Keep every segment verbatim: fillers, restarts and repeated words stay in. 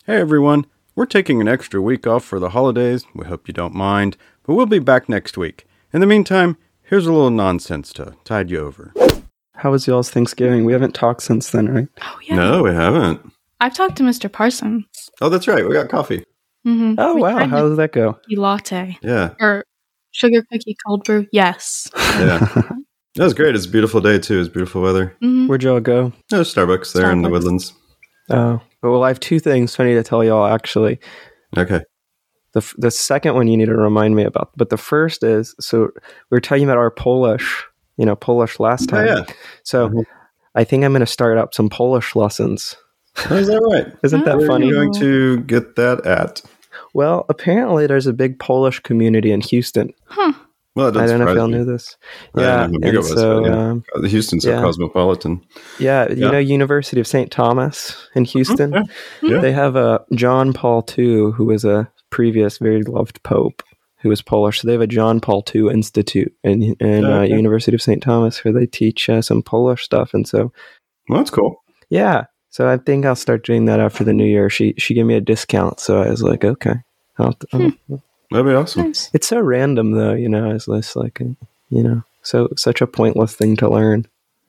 Hey everyone, we're taking an extra week off for the holidays. We hope you don't mind, but we'll be back next week. In the meantime, here's a little nonsense to tide you over. How was y'all's Thanksgiving? We haven't talked since then, right? Oh, yeah. No, we haven't. I've talked to Mister Parsons. Oh, that's right. We got coffee. Mm-hmm. Oh, We wow. tried How the does that go? cookie latte. Yeah. Or sugar cookie cold brew. Yes. Yeah. That was great. It's a beautiful day, too. It's beautiful weather. Mm-hmm. Where'd y'all go? No, Starbucks there in the Starbucks. Woodlands. Oh, well, I have two things I need to tell y'all, actually. Okay. The f- the second one you need to remind me about. But the first is, so we were talking about our Polish, you know, Polish last Oh, time. yeah. So Mhm. I think I'm going to start up some Polish lessons. Oh, is that right? Isn't that Oh. Where are funny? you going to get that at? Well, apparently there's a big Polish community in Houston. Huh. Well, it I doesn't don't know if surprise y'all me. knew this. I Yeah, don't know how big and it was, so, but yeah. um, The Houston's so yeah. cosmopolitan. yeah, you Yeah. know University of Saint Thomas in Houston? Yeah. Yeah. They have a John Paul the Second, who was a previous very loved pope, who was Polish. So they have a John Paul the Second Institute in, in uh, Okay. University of Saint Thomas where they teach uh, some Polish stuff. And so, Well, that's cool. yeah. So I think I'll start doing that after the new year. She she gave me a discount, so I was like, okay. I'll, I'll, That'd be awesome. Nice. It's so random, though, you know. It's just like, uh, you know, so such a pointless thing to learn.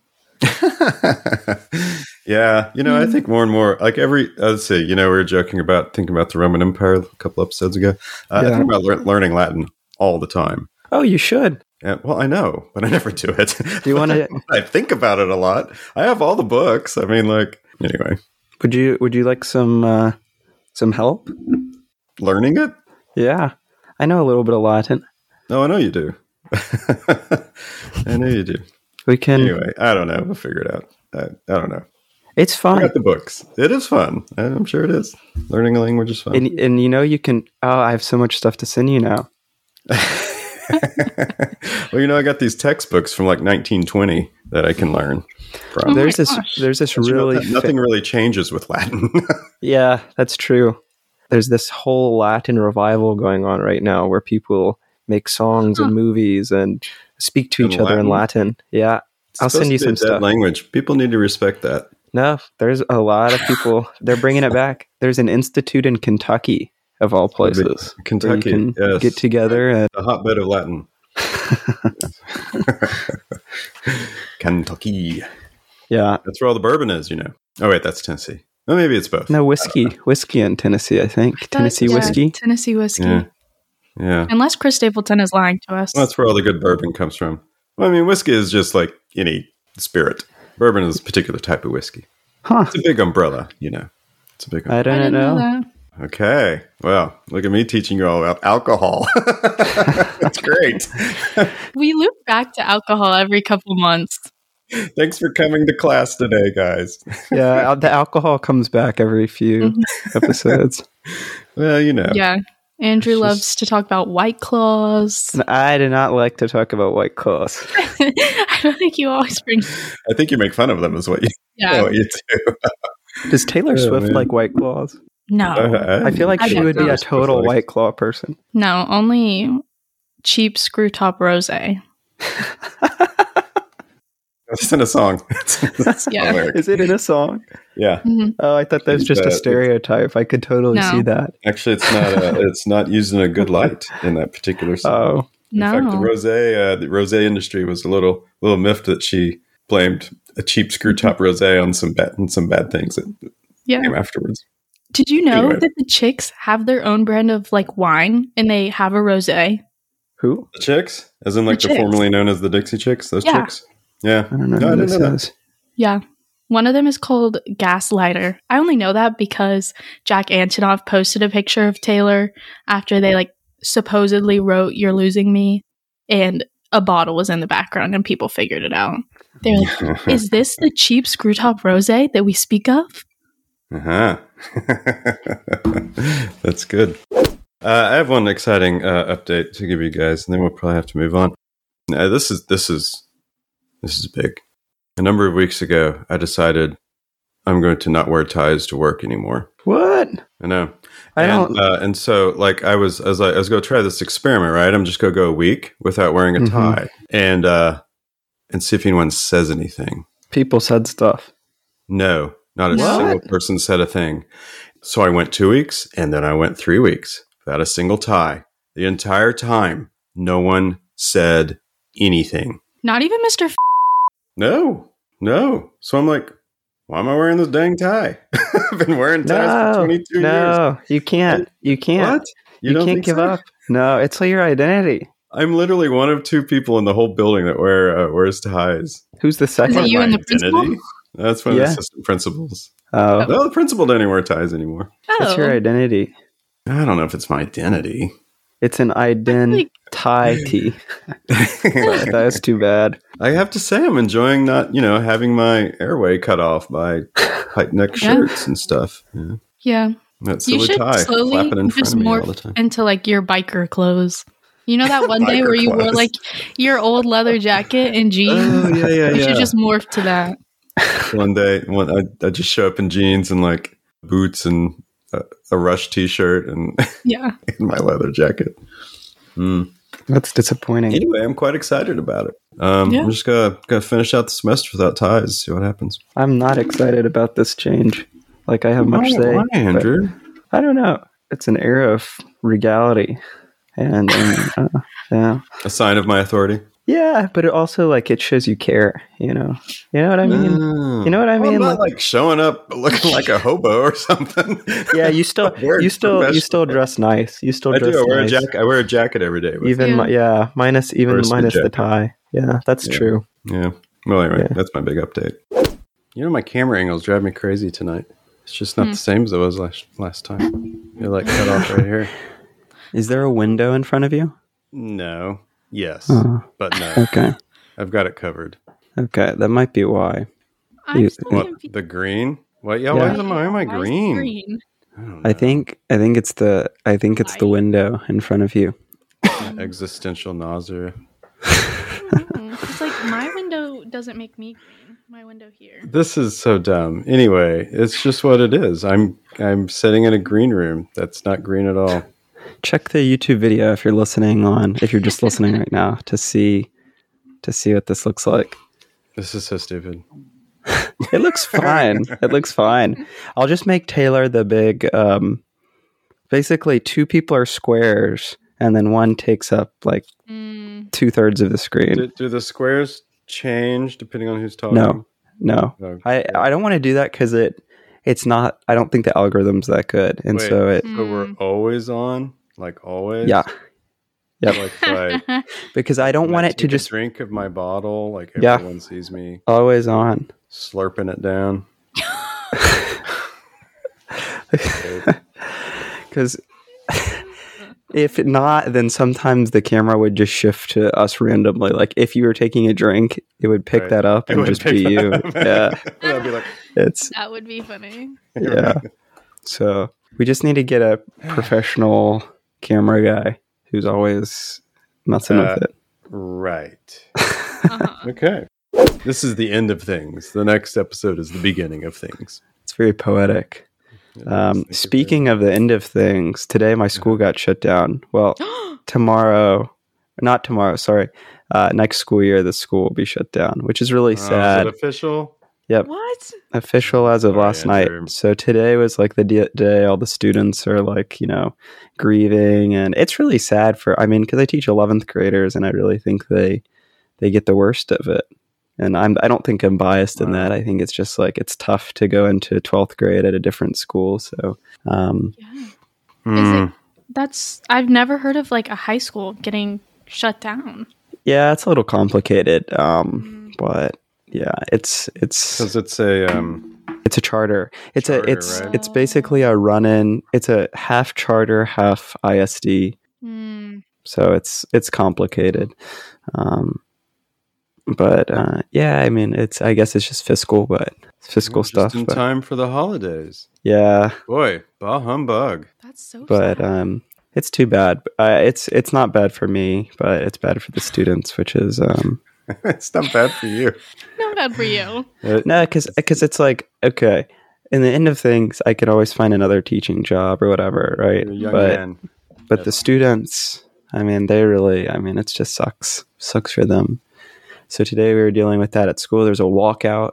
Yeah, you know, I think more and more, like every, let's see, you know, we were joking about thinking about the Roman Empire a couple episodes ago. Uh, I Yeah. think about lear- learning Latin all the time. Oh, you should. Yeah, well, I know, but I never do it. Do you want to? I think about it a lot. I have all the books. I mean, like, anyway, Would you Would you like some uh, some help? learning it? Yeah, I know a little bit of Latin. No, I know you do. I know you do. We can. Anyway, I don't know. We'll figure it out. I, I don't know. It's I fun. got the books. It is fun. I'm sure it is. Learning a language is fun. And, and you know, you can. Oh, I have so much stuff to send you now. Well, you know, I got these textbooks from like nineteen twenty that I can learn from. Oh my There's this. gosh. There's this But you know, really. that- nothing really changes with Latin. Yeah, that's true. There's this whole Latin revival going on right now where people make songs Huh. and movies and speak to In each other in Latin. Yeah. It's I'll supposed send you to be a some dead stuff. language. People need to respect that. No, there's a lot of people. They're bringing it back. There's an institute in Kentucky, of all places, Kentucky, where you can yes. get together. And, A hotbed of Latin. Kentucky. yeah. That's where all the bourbon is, you know. Oh, wait, that's Tennessee. Well, maybe it's both. No, whiskey. Whiskey in Tennessee, I think. I thought- Tennessee yeah, whiskey. Tennessee whiskey. Yeah. Yeah. Unless Chris Stapleton is lying to us. Well, that's where all the good bourbon comes from. Well, I mean, whiskey is just like any spirit. Bourbon is a particular type of whiskey. Huh. It's a big umbrella, you know. It's a big umbrella. I I don't didn't know. know. that. Okay. Well, look at me teaching you all about alcohol. That's great. We loop back to alcohol every couple months. Thanks for coming to class today, guys. Yeah, al- the alcohol comes back every few episodes. Well, you know. Yeah. Andrew It's loves just- to talk about White Claws. And I do not like to talk about White Claws. I don't think you always bring. I think you make fun of them is what you, Yeah. what you do. Does Taylor Oh, Swift man. like White Claws? No. Uh, I feel like I she bet would be a Taylor Swift total likes- White Claw person. No, only cheap screw top rosé. It's in a song. It's, it's Yeah. hilarious. Is it in a song? Yeah. Mhm. Oh, I thought that was It's, just uh, a stereotype. I could totally No. see that. Actually, it's not. Uh, it's not used in a good light in that particular song. Oh, In No. fact, the rosé, uh, the rosé industry was a little little miffed that she blamed a cheap screw top rosé on some bad on some bad things that Yeah. came afterwards. Did you know Anyway. that the Chicks have their own brand of like wine and they have a rosé? who? The Chicks, as in like The the, Chicks. formerly known as the Dixie Chicks. Those Yeah. Chicks. Yeah. I don't know No, I who didn't this know that. is. Yeah. One of them is called Gaslighter. I only know that because Jack Antonoff posted a picture of Taylor after they like supposedly wrote You're Losing Me and a bottle was in the background and people figured it out. They're like, is this the cheap screw top rosé that we speak of? Uh-huh. That's good. Uh, I have one exciting uh, update to give you guys, and then we'll probably have to move on. Uh, this is this is this is big. A number of weeks ago, I decided I'm going to not wear ties to work anymore. What? I know. I and, don't. Uh, and so, like, I was, as I, I was going to try this experiment, right? I'm just going to go a week without wearing a Mhm. tie, and uh, and see if anyone says anything. People said stuff. No, not a What? single person said a thing. So I went two weeks and then I went three weeks without a single tie. The entire time, no one said anything. Not even Mister F- No, no. So I'm like, why am I wearing this dang tie? I've been wearing ties No, for twenty-two no, years. you can't. You can't. What? You, don't can't think give so? up. No, it's like your identity. I'm literally one of two people in the whole building that wear uh, wears ties. Who's the second? Is it you My and the principal? That's one Yeah. of the assistant principals. Oh, No, the principal doesn't even wear ties anymore. Oh, that's your identity. I don't know if it's my identity. It's an identity. That's too bad. I have to say, I'm enjoying not, you know, having my airway cut off by tight neck Yeah. shirts and stuff. Yeah. yeah. That You silly should tie slowly flapping in front just of me all the morph time. into like your biker clothes. You know that one day Biker where you wore clothes. like your old leather jacket and jeans? Oh, yeah, yeah, You yeah. should just morph to that. One day, one, I, I just show up in jeans and like boots and a, a Rush t-shirt and, Yeah. and my leather jacket. Mm. That's disappointing. Anyway, I'm quite excited about it. Um, Yeah. I'm just gonna, gonna finish out the semester without ties, see what happens. I'm not excited about this change. Like I have much say. Why, Andrew? but I don't know. It's an era of regality, and, and uh, yeah, A sign of my authority. yeah. But it also like it shows you care. You know. You know what I mean? Mm. You know what I Well, mean? I'm not Like- like showing up looking like a hobo or something. Yeah, you still Wear you still you professional. still dress nice. You still I dress do. I wear nice. a jacket. I wear a jacket every day. With Even Yeah. yeah. Mi- yeah, minus even Versus the minus the jacket. tie. Yeah, that's Yeah. true. Yeah. Well, anyway, Yeah. that's my big update. You know, my camera angles drive me crazy tonight. It's just not Hmm. the same as it was last last time. You're like cut off right here. Is there a window in front of you? No. Yes. Oh, But no. okay. I've got it covered. Okay, that might be why. I'm You- still What? confused. The green? What? Yeah. Yeah. Why, is it, why am I Why is it green? green? I don't know. I think I think it's the I think it's the Light. window in front of you. Existential nausea. Mm, it's like my window doesn't make me green. My window here. This is so dumb. Anyway, it's just what it is. I'm I'm sitting in a green room that's not green at all. Check the YouTube video if you're listening on if you're just listening right now to see to see what this looks like. This is so stupid. It looks fine. It looks fine. I'll just make Taylor the big um basically two people are squares and then one takes up like Mm, two thirds of the screen. Do, do the squares change depending on who's talking? No. No. No. I, I don't want to do that because it it's not I don't think the algorithm's that good. And Wait. so it So we're Mm. always on, like always. yeah. Yep. Like so I, Because I don't when want I it to take a just drink of my bottle. Like Yeah. everyone sees me always on. slurping it down. Because if not, then sometimes the camera would just shift to us randomly. Like if you were taking a drink, it would pick Right. that up It and would just pick be that you. up. Yeah. I'd be like, It's that would be funny. yeah. So we just need to get a professional camera guy who's always messing Uh, with it. right. Uh-huh. Okay. This is the end of things. The next episode is the beginning of things. It's very poetic. It is. Um, Thank you speaking of the end of things, today my school got shut down. Well, tomorrow, not tomorrow, sorry. Uh, next school year, the school will be shut down, which is really very much. sad. Uh, is it official? Yep. What? Official as of Sorry, last Andrew. night. So today was like the d- day all the students are like, you know, grieving. And it's really sad for, I mean, because I teach eleventh graders and I really think they they get the worst of it. And I'm, I don't think I'm biased in Wow. that. I think it's just like it's tough to go into twelfth grade at a different school. So, um, Yeah. Hmm. it- That's I've never heard of like a high school getting shut down. yeah, it's a little complicated. Um, but yeah, it's it's Because it's a um, it's a charter. It's Charter, a it's right? it's basically a run-in. It's a half charter, half I S D. Mm. So it's it's complicated. Um, but uh, yeah, I mean, it's I guess it's just fiscal, but fiscal just stuff. in But time for the holidays. yeah, Boy, bah humbug. That's so but sad. um, it's too bad. Uh, it's it's not bad for me, but it's bad for the students, which is um, It's not bad for you. Not bad for you. It- no, because it's like okay. In the end of things, I could always find another teaching job or whatever, right? you're a young But man. but the students, I mean, they really, I mean, it just sucks, sucks for them. So today we were dealing with that at school. There's a walkout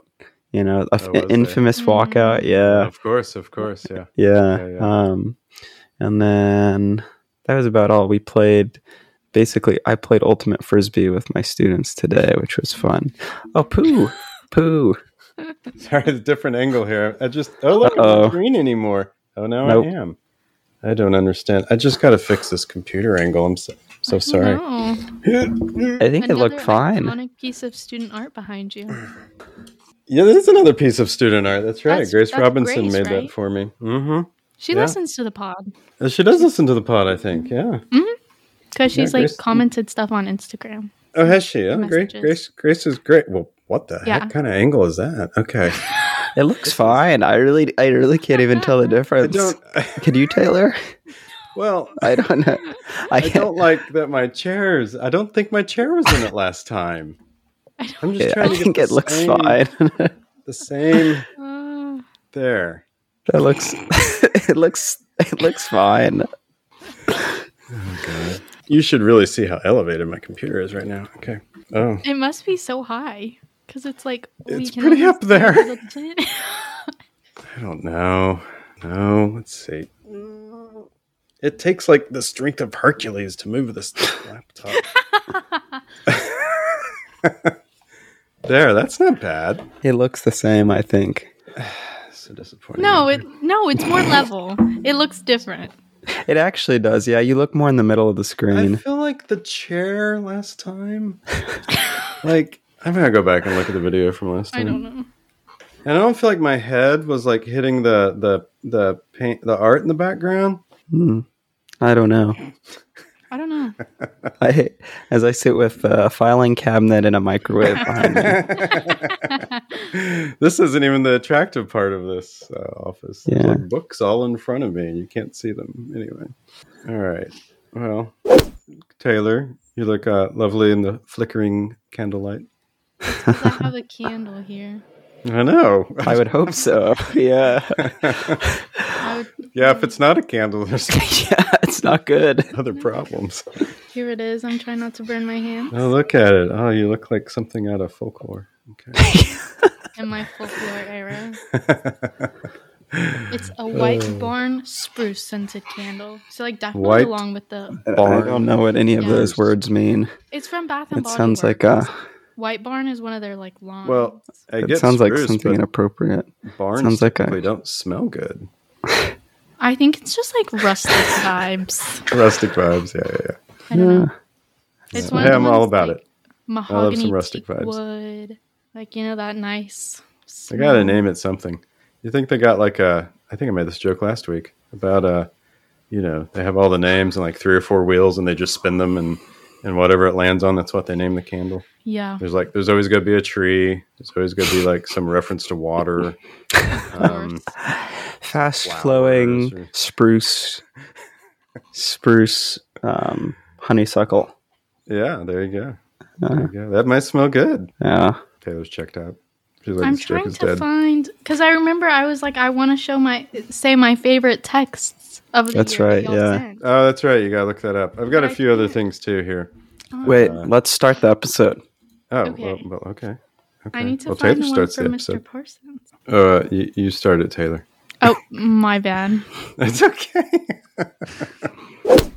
You know, a Oh, was there? infamous walkout. Yeah, Of course, of course, yeah. yeah. Yeah, yeah. Um, and then that was about all. We played. Basically, I played ultimate frisbee with my students today, which was fun. Oh, poo, poo. Sorry, it's a different angle here. I just oh look, I'm Uh-oh. not green anymore. Oh, now Nope. I am. I don't understand. I just got to fix this computer angle. I'm so, so sorry. No. I think it looked Another fine. iconic piece of student art behind you. Yeah, this is another piece of student art. That's right. That's- Grace that's Robinson Grace, made right? that for me. Mm-hmm. She Yeah. listens to the pod Uh, She does listen to the pod, I think. Yeah. because she's Yeah, like Grace- commented stuff on Instagram. Oh, has she? Oh, great. Messages. Grace. Grace is great. Well, what the Yeah. heck kind of angle is that? Okay. It looks fine. I really, I really can't even tell the I difference. don't. Can you, Taylor? Well, I don't know. I I can't. don't like that my chairs. I don't think my chair was in it last time. I'm just Yeah, trying I to think get it the looks same, fine. The same Uh, there. That looks. It looks. It looks fine. Oh god. You should really see how elevated my computer is right now. Okay. Oh. it must be so high because it's like we It's can pretty almost up there. see the tin. I don't know. No, let's see. It takes like the strength of Hercules to move this laptop. There, that's not bad. It looks the same. I think. So disappointing. no, it no, it's more level. It looks different. It actually does. Yeah, you look more in the middle of the I screen. feel like the chair last time. Like, I'm gonna go back and look at the video from last time. I don't know. And I don't feel like my head was like hitting the the the paint the art in the background. Hmm. I don't know. I don't know. I as I sit with a filing cabinet and a microwave behind me. This isn't even the attractive part of this uh, office. There's Yeah. like books all in front of me, and you can't see them anyway. All right. Well, Taylor, you look uh, lovely in the flickering candlelight. I have a candle here. I know. I would hope so. Yeah. I would, Yeah, if it's not a candle, there's Yeah, it's not good. other problems. here it is. I'm trying not to burn my hand. Oh, look at it. Oh, you look like something out of folklore. Okay. In my folklore era. It's a white barn spruce scented candle. So like definitely White along with the I Barn. don't know what any of Yeah. those words mean. it's from Bath and It Body sounds like Works. a. White barn is one of their like lawns. Well, I It get sounds like spruce, something but inappropriate. barns sounds like a- typically don't smell good. I think it's just like rustic vibes. Rustic vibes. Yeah, yeah, yeah. I don't know. Yeah. It's Yeah, one of the I'm all ones, about like, it. Mahogany rustic teak vibes. wood, like you know that nice. I Smell. gotta name it something. You think they got like a? I think I made this joke last week about uh, you know, they have all the names and like three or four wheels, and they just spin them, and and whatever it lands on, that's what they name the candle. Yeah, There's like, there's always gonna be a tree. There's always gonna be like some reference to water. of Um, course. Fast Flowers flowing or- spruce, spruce, um, honeysuckle. yeah, there you go. Uh, There you go. That might smell good. yeah. Taylor's checked out. She's like, I'm this joke trying is to dead. find because I remember I was like I want to show my say my favorite texts of the That's year that right, y'all yeah. sent. Oh, that's right. You gotta look that up. I've got a I few other can't. things too here. Wait, Uh, let's start the episode. Oh, Okay. well, well, okay. Okay. I need to well, find Taylor the one starts for the Mister episode. Parsons. Uh, you, you start it, Taylor. Oh, my bad. It's okay.